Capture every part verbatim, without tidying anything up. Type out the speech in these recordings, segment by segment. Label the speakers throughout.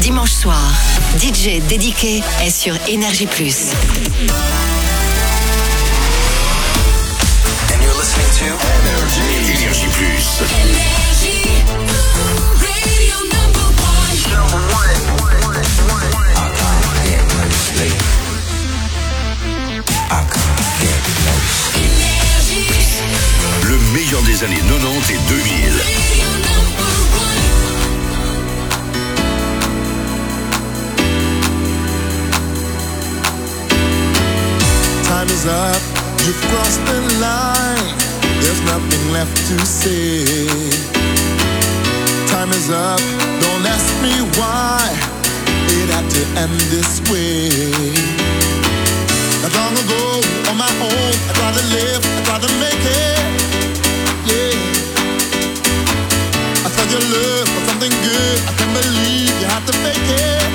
Speaker 1: Dimanche soir, D J dédié est sur Énergie Plus.
Speaker 2: And you're listening to Énergie. Énergie Plus.
Speaker 3: Énergie. Radio number one.
Speaker 2: Number one. I can't get no sleep. I can't get no sleep.
Speaker 3: Énergie.
Speaker 4: Le meilleur des années quatre-vingt-dix et deux mille.
Speaker 3: Radio number one.
Speaker 5: Time is up, you've crossed the line. There's nothing left to say. Time is up, don't ask me why it had to end this way. Not long ago, on my own, I tried to live, I tried to make it. Yeah. I thought your love was something good, I can't believe you had to fake it.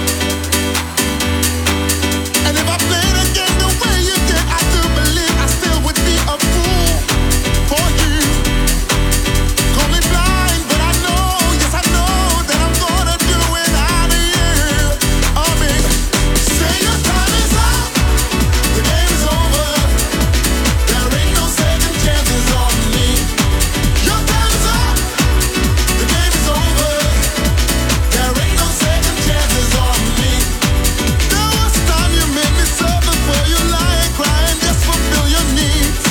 Speaker 5: And if I played again the way you did, I do believe I still would be a fool for you. Call me blind, but I know, yes I know that I'm gonna do it out of you. Oh baby, say your time is up, the game is over. There ain't no second chances on me. Your time is up, the game is over. There ain't no second chances on me. There was time you made me suffer for you, lying, crying, just fulfill your needs.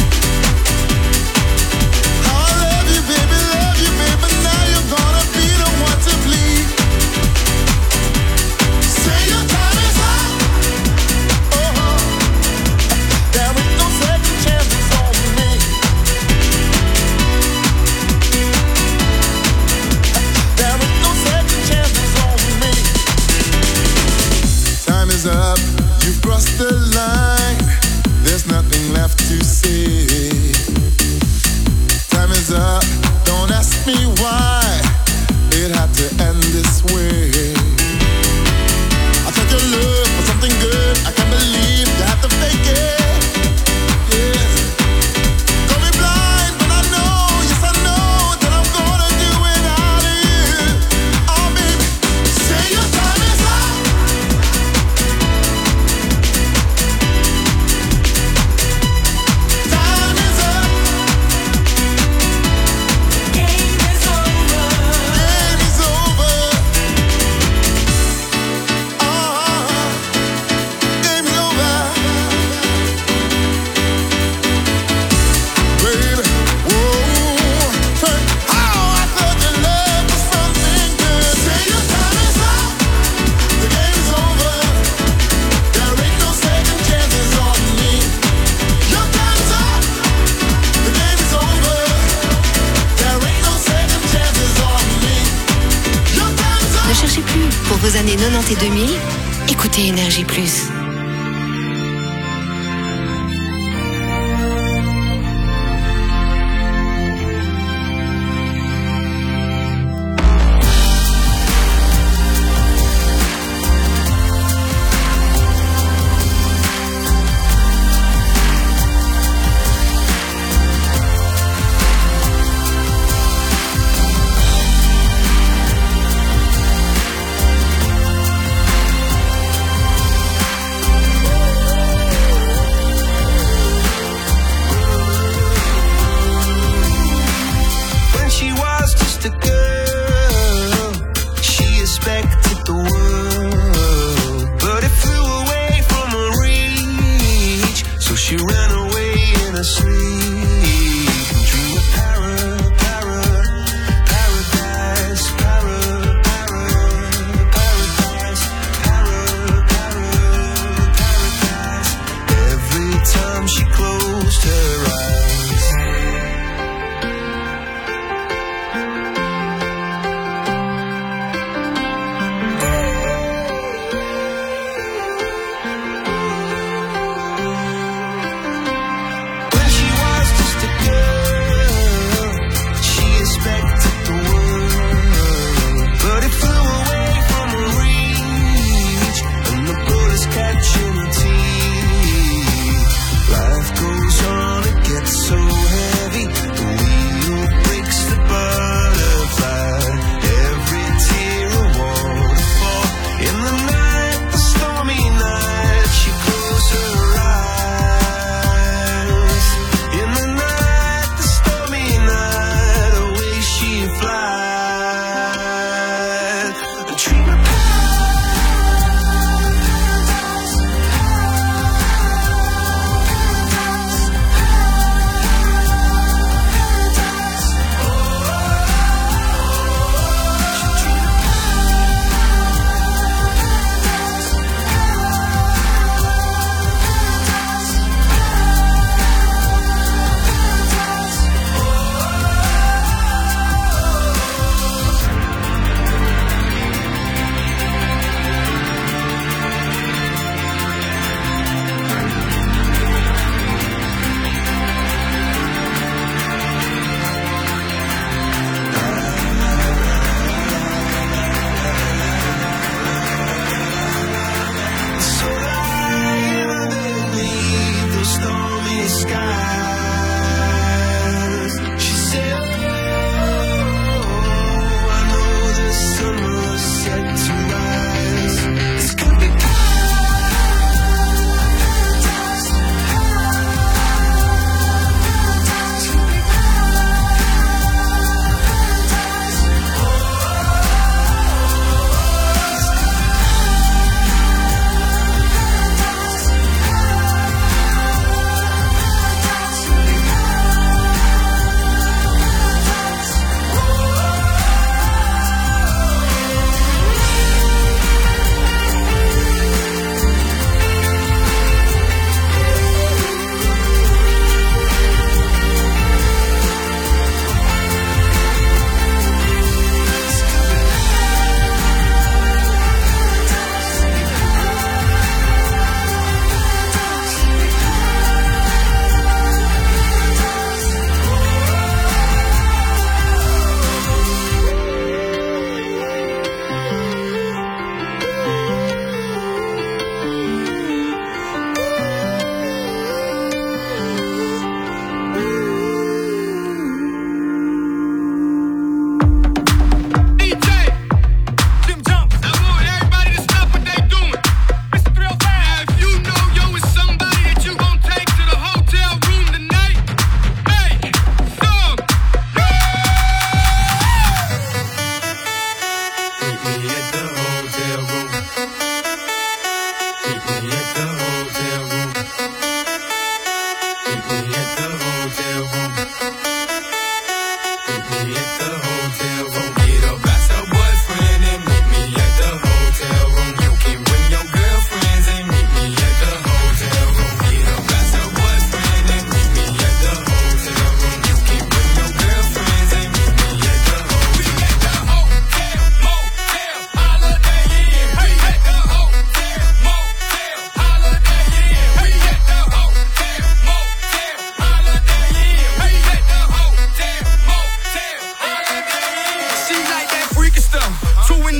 Speaker 5: How I love you, baby, love you, baby. Now you're gonna be the one to bleed. Say your time is up. Oh, there ain't no second chances on me. There ain't no second chances on me. Time is up, you've crossed the line. There's nothing left to say. Time is up, don't ask me why it had to end this way. I thought your love was something good, I can't believe you had to fake it. Yeah. Call me blind, but I know, yes I know that I'm gonna do it out of you. Oh baby, say your time is up. Time is up.
Speaker 3: Game is over.
Speaker 5: Game is over. Oh, game is over. Baby, whoa, hey, oh, I thought your love was something good. Say your time is up. The game is over. There ain't no second chances on me. Your time's up. The game is over. There ain't no second chances on me. Your time's up.
Speaker 1: Ne cherchez plus. Pour vos années quatre-vingt-dix et deux mille, écoutez Énergie Plus.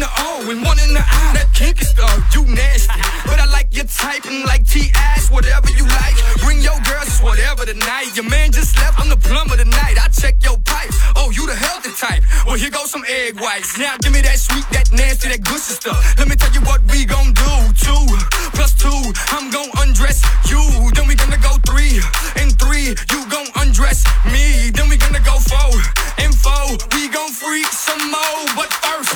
Speaker 6: O and one in the I. That kinky stuff, you nasty. But I like your type and like T-ass, whatever you like. Bring your girls, it's whatever tonight. Your man just left, I'm the plumber tonight. I check your pipes. Oh, you the healthy type. Well, here goes some egg whites. Now give me that sweet, that nasty, that good stuff. Let me tell you what we gon' do. Two plus two, I'm gon' undress you. Then we gonna go three and three, you gon' undress me. Then we gonna go four and four, we gon' freak some more. But first,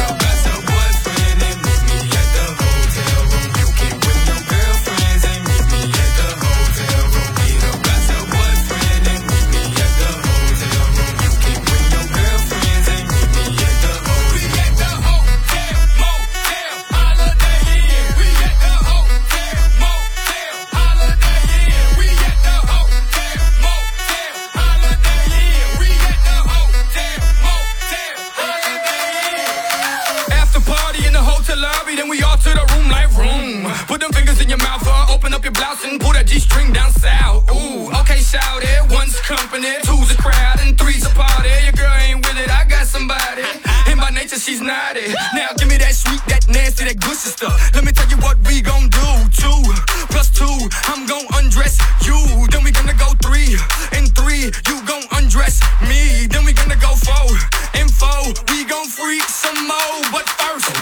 Speaker 6: then we all to the room like room. Put them fingers in your mouth, uh, open up your blouse and pull that G-string down south. Ooh, okay, shout it. One's company, two's a crowd, and three's a party. Your girl ain't with it, I got somebody. And by nature, she's naughty. Now give me that sweet, that nasty, that good stuff. Let me tell you what we gon' do. Two plus two, I'm gon' undress you. Then we gonna go three and three, you gon' undress me. Then we gonna go four and four, we gon' freak some more. But first,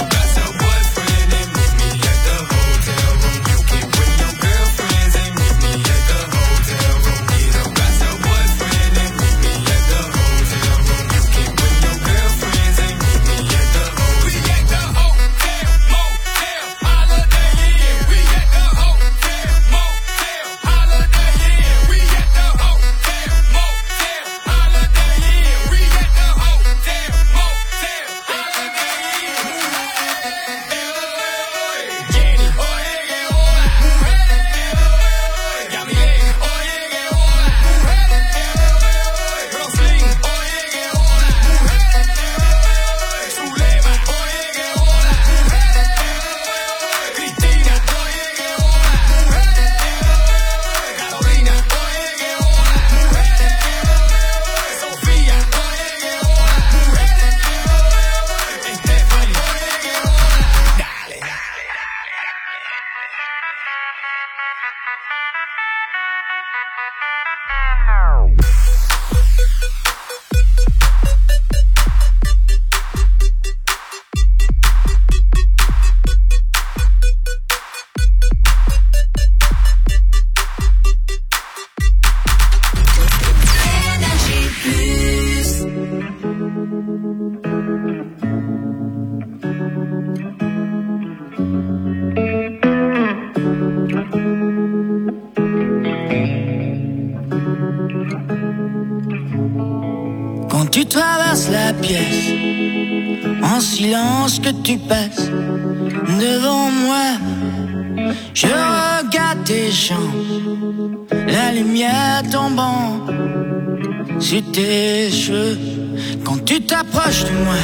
Speaker 7: Tu traverses la pièce, en silence que tu passes devant moi. Je regarde tes jambes, la lumière tombant sur tes cheveux. Quand tu t'approches de moi,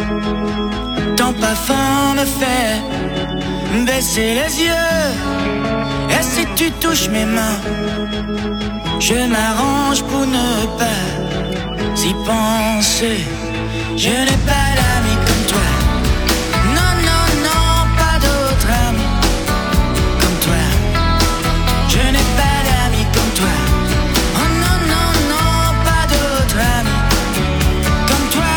Speaker 7: ton parfum me fait baisser les yeux. Et si tu touches mes mains, je m'arrange pour ne pas y penser. Je n'ai pas d'amis comme toi. Non, non, non, pas d'autre ami comme toi. Je n'ai pas d'amis comme toi. Oh non, non, non, pas d'autre ami comme toi.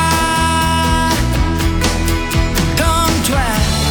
Speaker 7: Comme toi.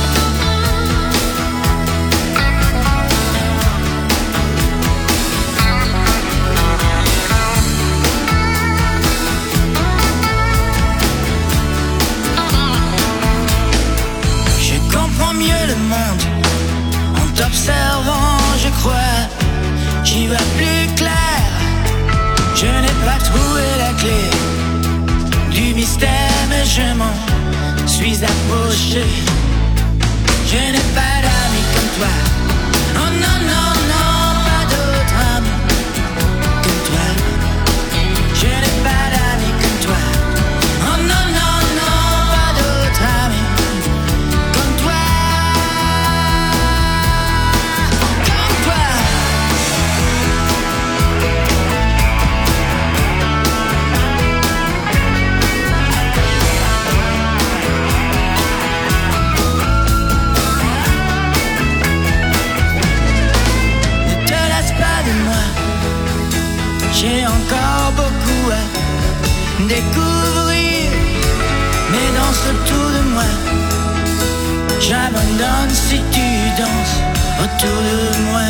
Speaker 7: Mieux le monde en t'observant, je crois, j'y vois plus clair. Je n'ai pas trouvé la clé du mystère, mais je m'en suis approché. Je n'ai pas d'amis comme toi. Oh non, non, non, pas d'autre ami comme toi. Je n'ai pas d'amis comme toi. Oh non, non, non, pas d'autre ami. découvrir, mais danse autour de moi. J'abandonne si tu danses autour de moi.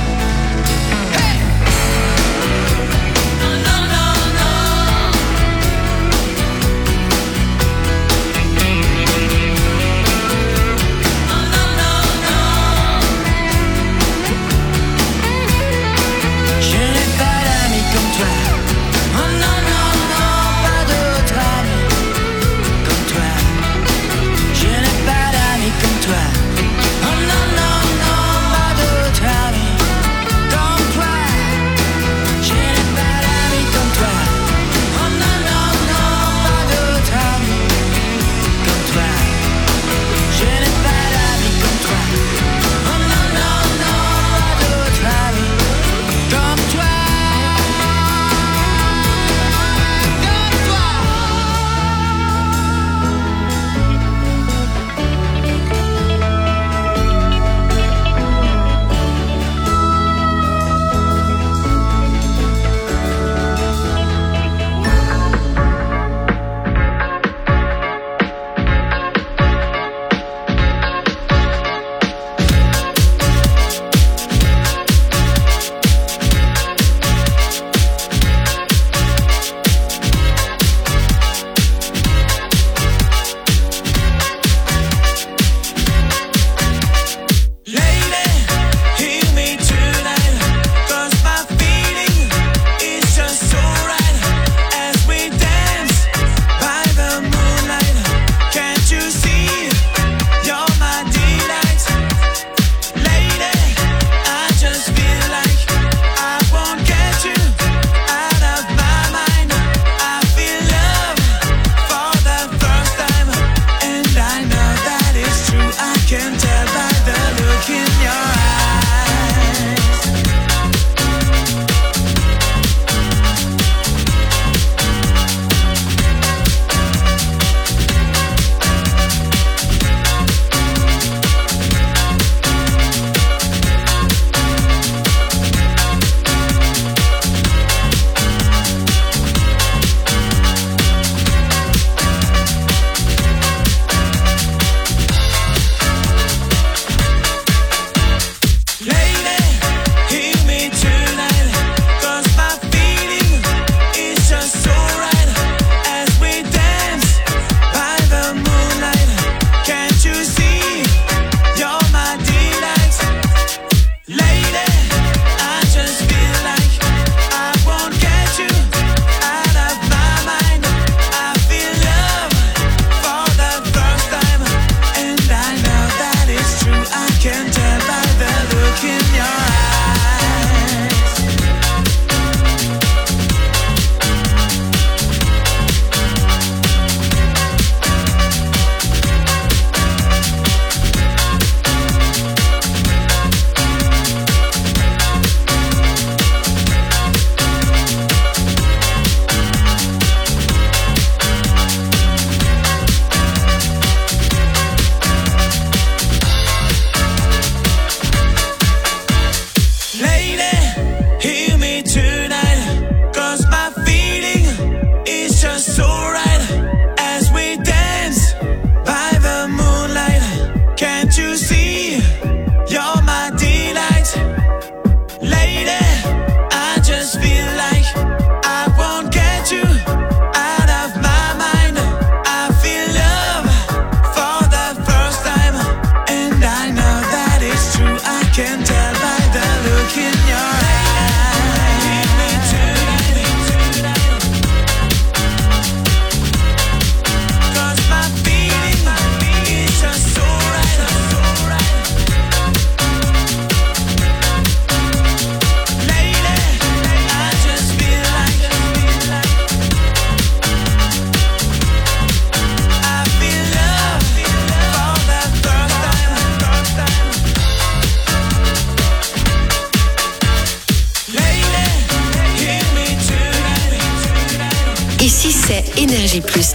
Speaker 1: Ici, c'est Énergie Plus.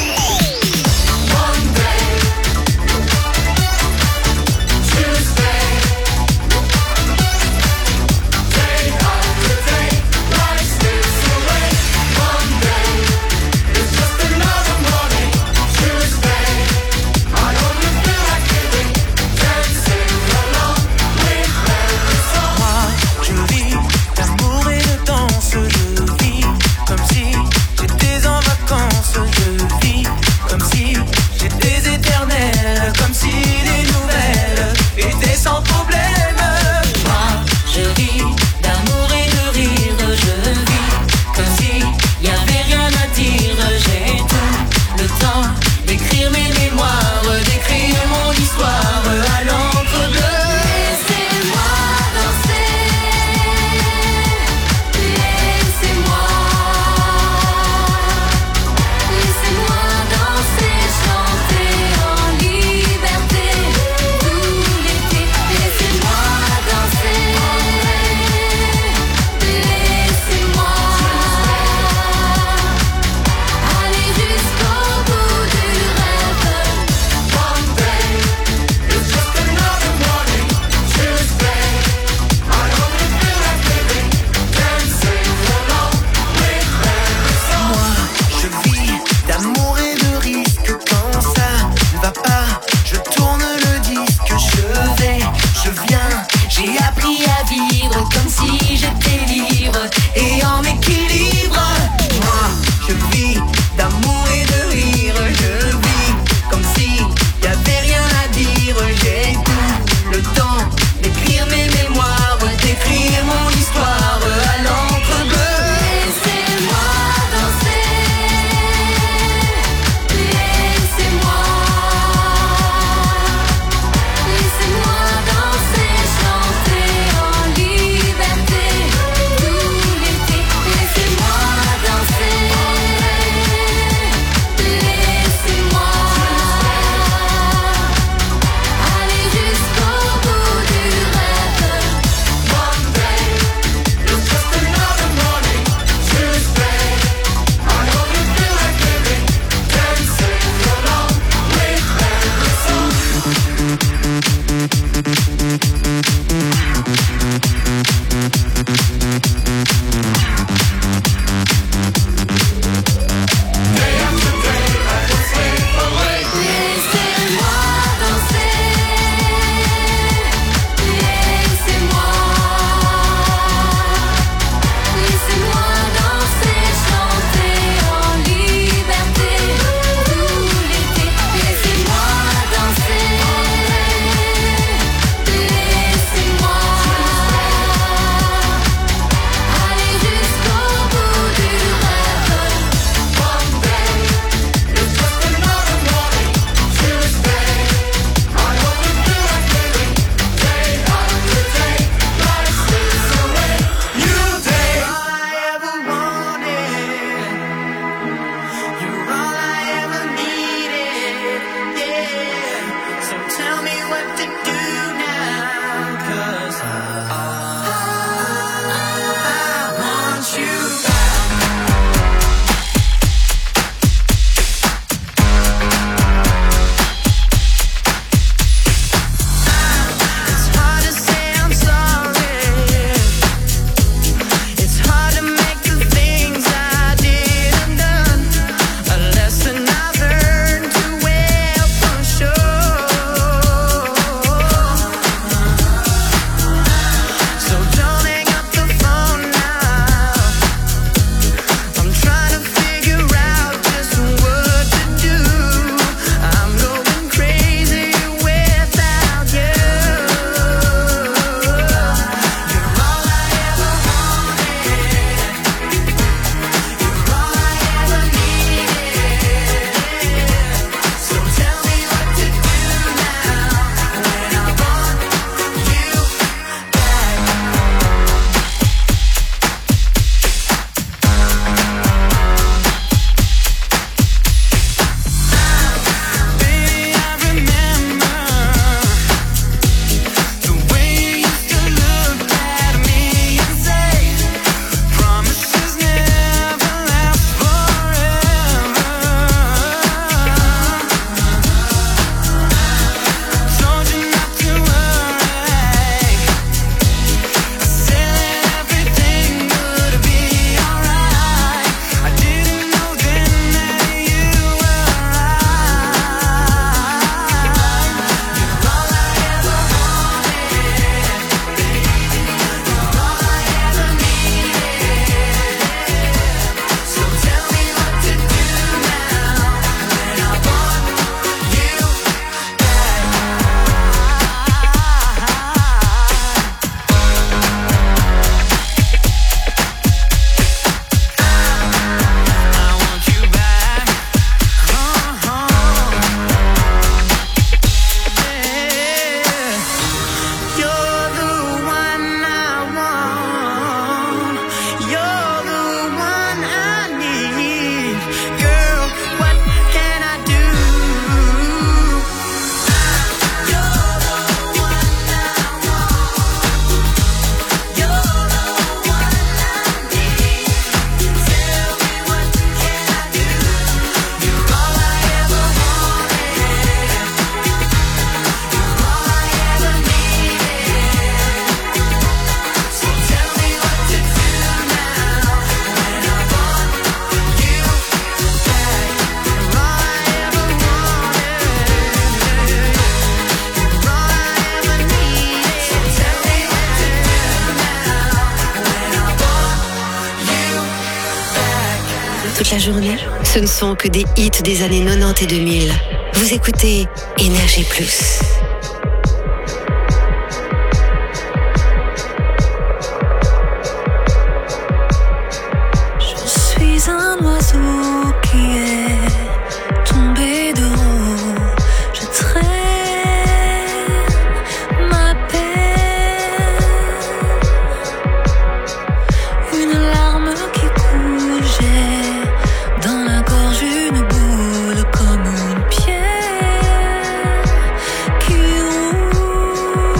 Speaker 3: Tuesday,
Speaker 8: si j'étais libre et en équilibre.
Speaker 9: Moi, je vis d'amour et de rire. Je vis comme si y'avait rien à dire. J'ai tout le temps d'écrire mes mémoires, d'écrire mon histoire à l'encre bleue.
Speaker 8: Laissez-moi danser, laissez-moi, laissez-moi danser, chanter en liberté.
Speaker 1: toute la journée? Ce ne sont que des hits des années quatre-vingt-dix et deux mille. Vous écoutez Énergie Plus.
Speaker 10: Je suis un oiseau qui est tombé de haut. Je traîne ma peine, une larme qui coule. J'ai dans la gorge une boule comme une pierre qui roule.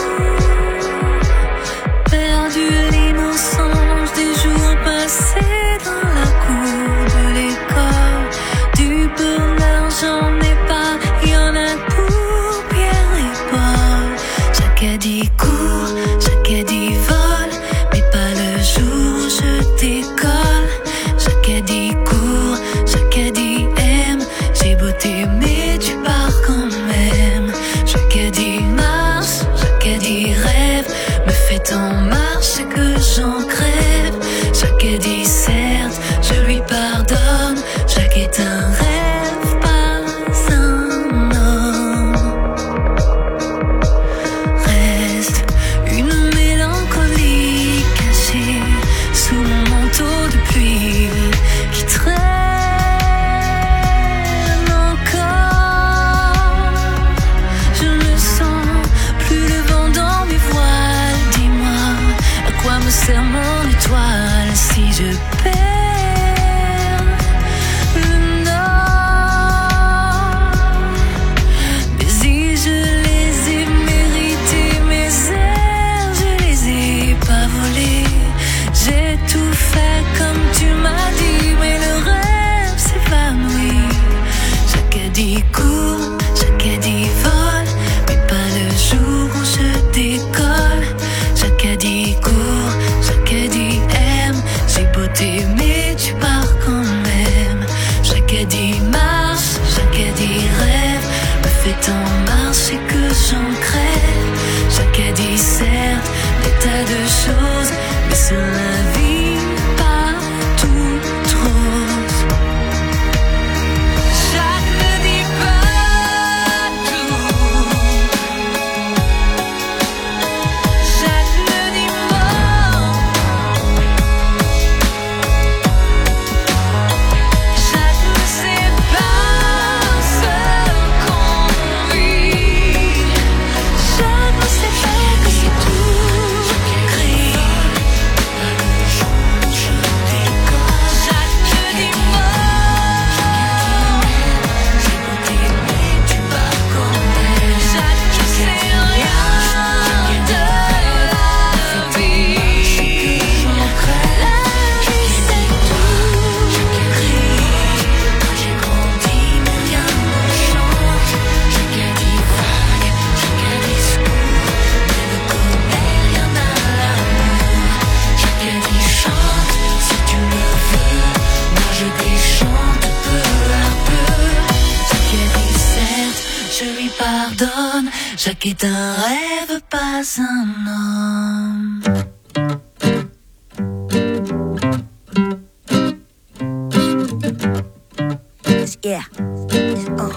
Speaker 10: Perdu l'innocence des jours passés dans la cour de l'école. Du bonheur j'en ai pas, y'en a pour Pierre et Paul. Jacadi court, Jacadi vole, mais pas le jour où je décolle. Jacadi court, Jacadi aime, j'ai beau t'aimer, tu pars quand même. Jacadi marche, Jacadi rêve, me fait en marche, c'est que j'en crève. Jacadi certes, je lui pardonne, Jacques est un rêve, pas un homme. Reste une mélancolie cachée sous mon manteau de pluie qui traîne encore. Je ne sens plus le vent dans mes voiles. Dis-moi, à quoi me sert mon étoile si je perds le nord? Mes îles, je les ai méritées, mes airs, je les ai pas volés. J'ai tout fait comme tu m'as dit, mais le rêve s'évanouit. Jacadi court, Jacadi vole, mais pas le jour où je décolle. Jacadi court, Jacadi aime, j'ai beau t'aimer, tu pars quand même. Jacadi marche, Jacadi rêve, me fait en marche, c'est que j'en crève. Jacadi certes, des tas de choses, mais sur la vie, pas tout rose. Jacques ne dit pas tout. Jacques ne dit pas. Jacques ne sait pas ce qu'on vit. Jacques ne sait pas que c'est tout gris. Jacques ne dit pas. J'ai beau t'aimer, tu pars quand même. Jacques ne sait rien de la vie. La vie c'est tout gris. Quand j'ai grandi, mais rien ne change. Jacadi vague, Jacadi secours, mais ne connaît rien à l'amour. Jacadi chante, si tu le veux, moi je déchante peu à peu. Jacadi certes, je lui pardonne, Jacques est un rêve, pas un homme.
Speaker 11: Yeah. Oh.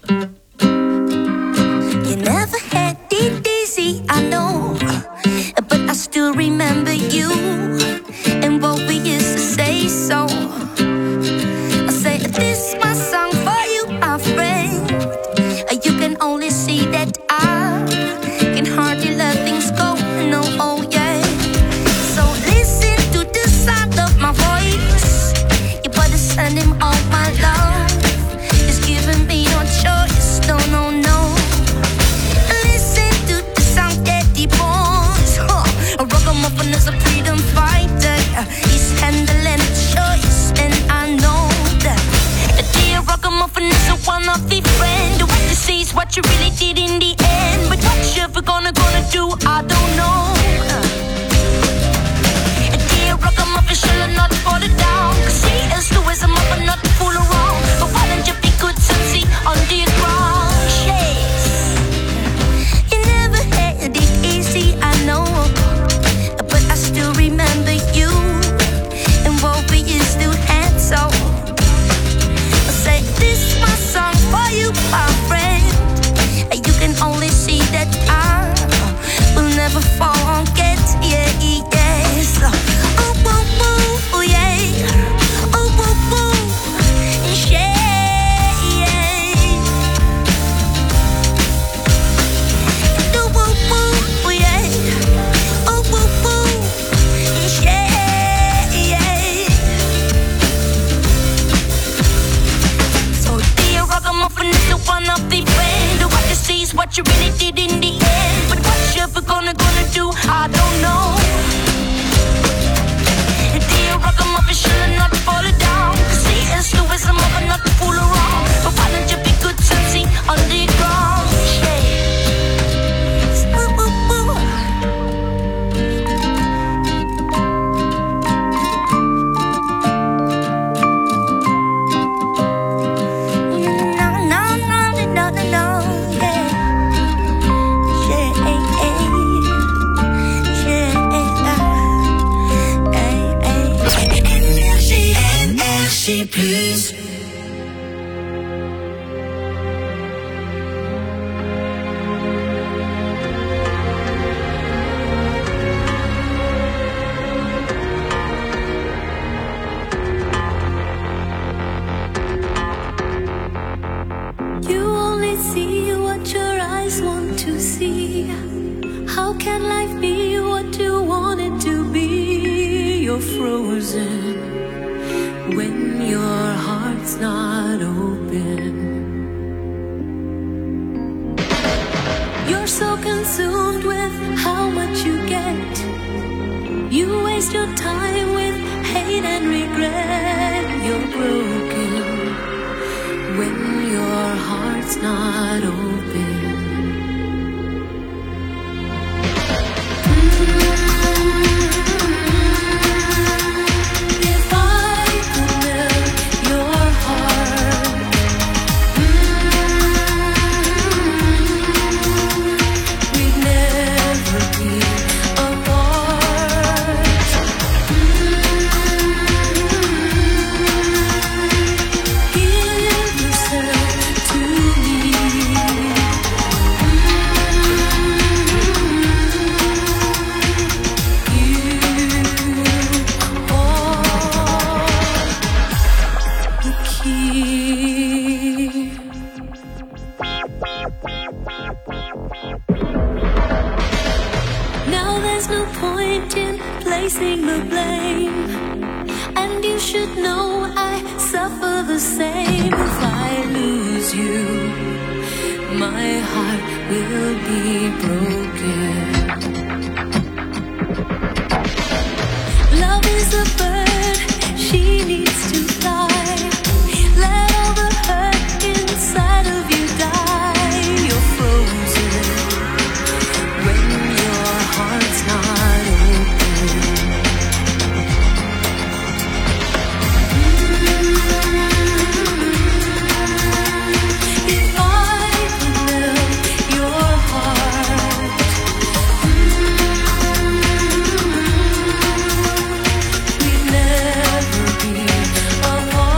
Speaker 11: You never had it easy, I know, but I still remember you and what we used to say. So I say this my song for you, my friend. You can only see that I can hardly let things go. No, oh yeah. So listen to the sound of my voice. You better send him all my love. It's giving me no choice. No, no, no. Listen to the sound that he pours. Huh. A ragamuffin is a freedom fighter. He's handling a choice, and I know that. A dear ragamuffin is a one of the friend. What you see is what you really did in the end. But what you ever gonna gonna do, I don't know. A dear ragamuffin shall not fall down. Cause he is the wisdom of a not to fool around. But why don't you be good and see on the ground? Yes. You never had it easy, I know, but I still remember you and what we used to have. So
Speaker 8: et plus.
Speaker 10: You only see what your eyes want to see. How can life be what you want it to be? You're frozen when your heart's not open. You're so consumed with how much you get. You waste your time with hate and regret. You're broken when your heart's not open. If I could melt your heart, we'd never be apart. Give yourself to me. Now there's no point in placing the blame, and you should know I suffer the same. If I lose you, my heart will be broken. Love is a bird, she needs to fly. Let all the hurt inside of you die. You're frozen when your heart's not open. If I could melt your heart, we'd never be apart.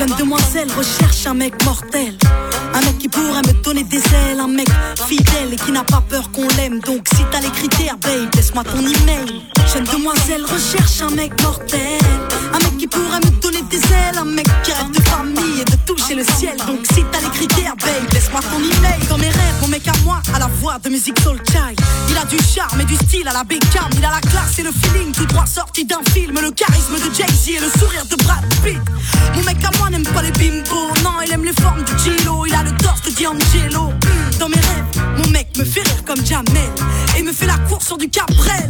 Speaker 12: Jeune demoiselle recherche un mec mortel, un mec qui pourrait me donner des ailes, un mec fidèle et qui n'a pas peur qu'on l'aime. Donc si t'as les critères, babe, laisse-moi ton email. Jeune demoiselle recherche un mec mortel, un mec qui pourrait me donner des ailes, un mec qui rêve de famille et de toucher le ciel. Donc si t'as les critères, babe, laisse-moi ton email. Dans mes rêves, mon mec à moi a la voix de musique soul child. Il a du charme et du style à la Beckham. Il a la classe et le feeling tout droit sorti d'un film. Le charisme de Jay-Z et le sourire de Brad Pitt. Mon mec à moi n'aime pas les bimbos, non, il aime les formes du Gilo. Il a le torse de D'Angelo. Dans mes rêves, mon mec me fait rire comme Jamel et me fait la course sur du Cabrel.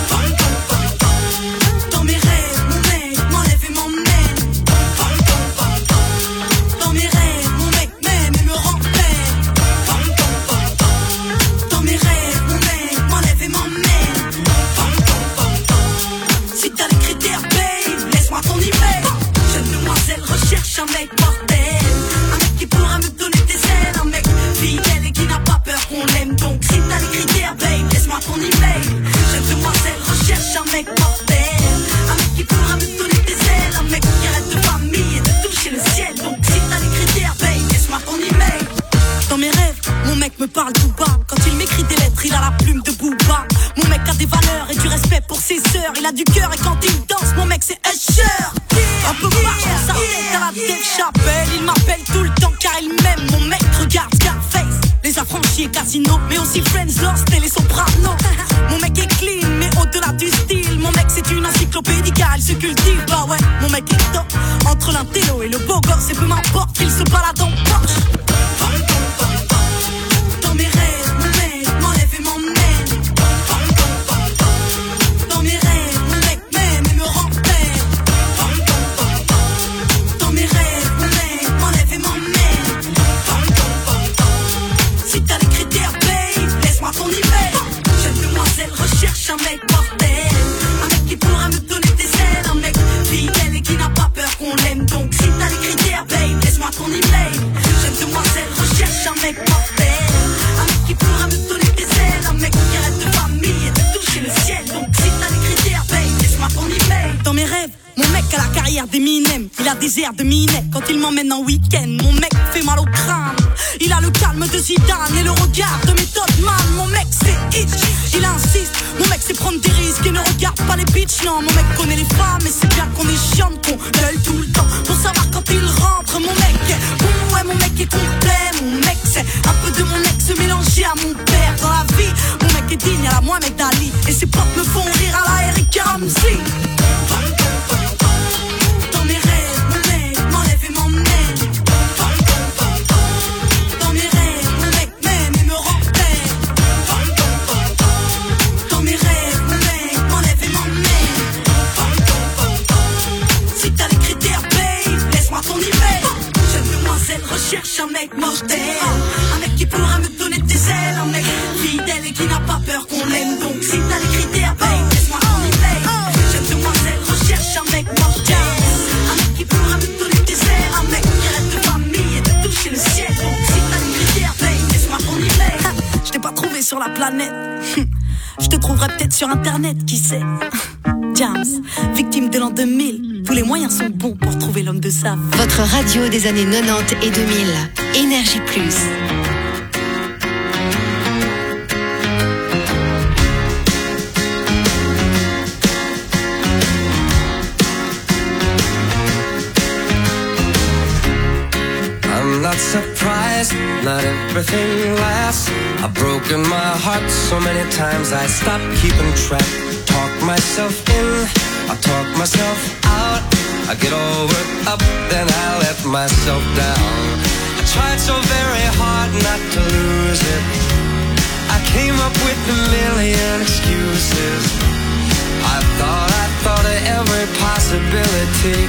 Speaker 12: Dans mes rêves, mon mec m'enlève et m'emmène. Dans mes rêves, mon mec m'aime et me remplit. Dans mes rêves, mon mec m'enlève et m'emmène. Si t'as les critères, babe, laisse-moi ton email. Jeune demoiselle recherche un mec mortel, un mec qui pourra me donner des ailes, un mec fidèle et qui n'a pas peur qu'on l'aime. Donc si t'as les critères, babe, laisse-moi ton email. Jeune demoiselle recherche un mec mortel, un mec qui pourra me donner des ailes, un mec qui arrête de famille et de toucher le ciel. Donc si t'as les critères, babe, laisse-moi ton email. Dans mes rêves, mon mec me parle tout bas. Quand il m'écrit des lettres, il a la plume de Booba. Mon mec a des valeurs et du respect pour ses sœurs. Il a du cœur et quand il danse, mon mec c'est Usher. Un peu marche dans sa tête à la Dave Chappelle. Il m'appelle tout le temps car il m'aime. Mon mec regarde Scarface, les affranchis et Casino, mais aussi Friends, Lost et les Sopranos. Mon mec est clean mais au-delà du style, mon mec c'est une encyclopédie car il se cultive. Bah ouais, mon mec est top. Entre l'intello et le beau gosse, et peu m'importe qu'il se balade en Porsche. Dans mes rêves, mon mec m'enlève et m'emmène. Dans mes rêves, mon mec m'aime et me remplit. Dans mes rêves, mon mec m'enlève et m'emmène. Si t'as les critères, babe, laisse-moi ton email. Jeune demoiselle recherche un mec mortel, un mec qui pourra me donner des ailes, un mec fidèle et qui n'a pas peur qu'on l'aime. Donc si t'as les critères, babe, laisse-moi ton email. Jeune demoiselle recherche un mec mortel, un mec qui pourra me donner des ailes, un mec qui arrête de famille et de toucher le ciel. Donc si t'as les critères, babe, laisse-moi ton email. Dans mes rêves, mon mec a la carrière d'Eminem, il a des airs de Minet quand il m'emmène en week-end. Mon mec fait mal au crâne, il a le calme de Zidane et le regard de Method Man. Mon mec c'est Hitch, il insiste, mon mec c'est prendre des risques et ne regarde pas les bitches. Non, mon mec connaît les femmes et c'est bien qu'on est chiant, qu'on gueule tout le temps pour savoir quand il rentre. Mon mec est bon, ouais, mon mec est complet. Mon mec c'est un peu de mon ex mélangé à mon père dans la vie. Mon mec est digne à la Mohamed Ali et ses potes me font rire à la Eric Ramsey. Dans mes rêves, mon mec m'enlève et m'emmène. Dans mes rêves, mon mec m'aime et me remplit. Dans mes rêves, mon mec m'enlève et m'emmène. Si t'as les critères, babe, laisse-moi ton email. Jeune demoiselle recherche un mec mortel, un mec qui pourra me donner des ailes, un mec fidèle et qui n'a pas peur qu'on l'aime. Donc si t'as les critères, babe, laisse-moi ton email. Jeune demoiselle recherche un mec mortel, un mec qui pourra me donner des ailes, un mec qui arrête de famille et de toucher le ciel. Donc si t'as les critères, babe, laisse-moi ton email. Je t'ai pas trouvé sur la planète, je te trouverai peut-être sur internet, qui sait. James, victime de l'an deux mille, tous les moyens sont bons pour trouver l'homme de sa vie.
Speaker 1: Votre radio des années quatre-vingt-dix et deux mille, Énergie Plus.
Speaker 13: I'm not surprised, not everything lasts. I've broken my heart so many times I stopped keeping track. Talk myself in, I talk myself out. I get all worked up, then I let myself down. I tried so very hard not to lose it. I came up with a million excuses. I thought, I thought of every possibility.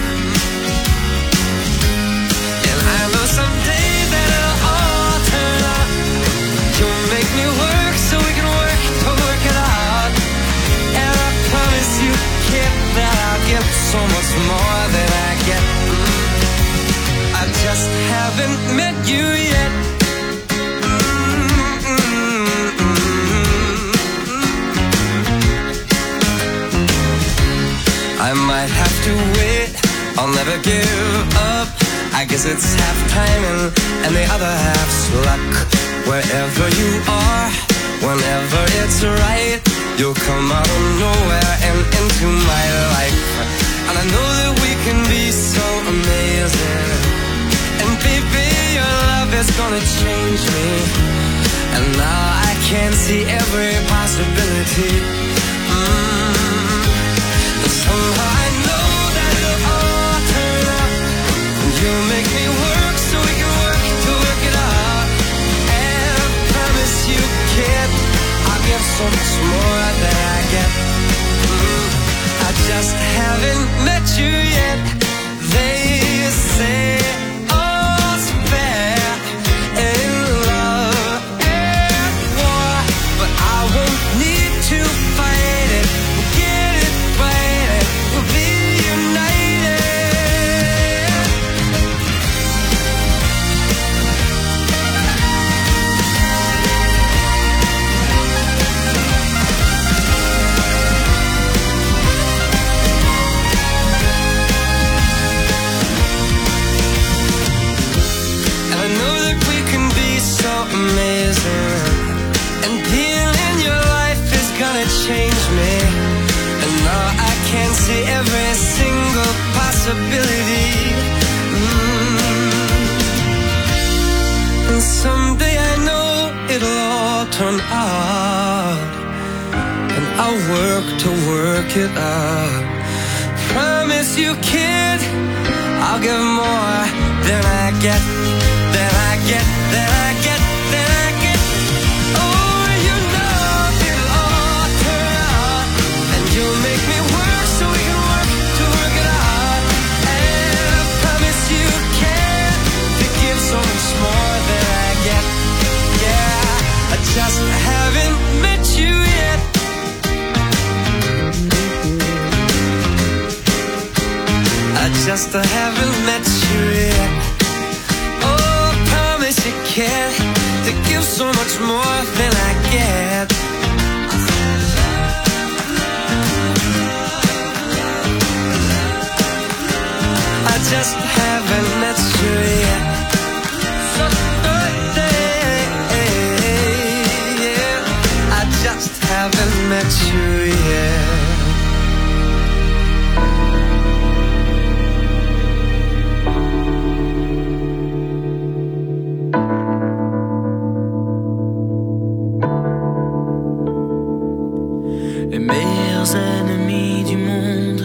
Speaker 13: And I know someday that it'll all turn out. You'll make me work so we can work to work it out. And I promise you, kid, that I'll give so much more than I get. I just haven't met you yet. I might have to wait, I'll never give up. I guess it's half timing and the other half's luck. Wherever you are, whenever it's right, you'll come out of nowhere and into my life. And I know that we can be so amazing. And baby, your love is gonna change me. And now I can see every possibility. Mm. And somehow I know that it'll all turn out. And you'll make me work so we can work to work it out. And I promise you, kid, I'll give so much more than I get. Mm. I just haven't met you yet. They say all's fair in love and war, but I won't need to fight it. We'll get it right, we'll be united. And I know that we can be so amazing. And being in your life is gonna change me. And now I can see every single possibility. Mm. And someday I know it'll all turn out. And I'll work to work it out. Promise you, kid, I'll give more than I get, than I get, than I get, than I get. Oh, you know it'll all turn out. And you'll make me work so we can work to work it out. And I promise you can to give so much more than I get. Yeah, I just haven't met you yet. I just haven't met you yet. Oh, I promise you can to give so much more than I get. I just haven't met you yet. So birthday, yeah. I just haven't met you yet.
Speaker 7: Les meilleurs ennemis du monde,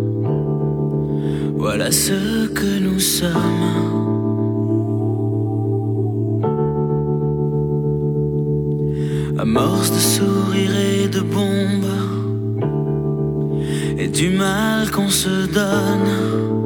Speaker 7: voilà ce que nous sommes. Amorce de sourires et de bombes, et du mal qu'on se donne.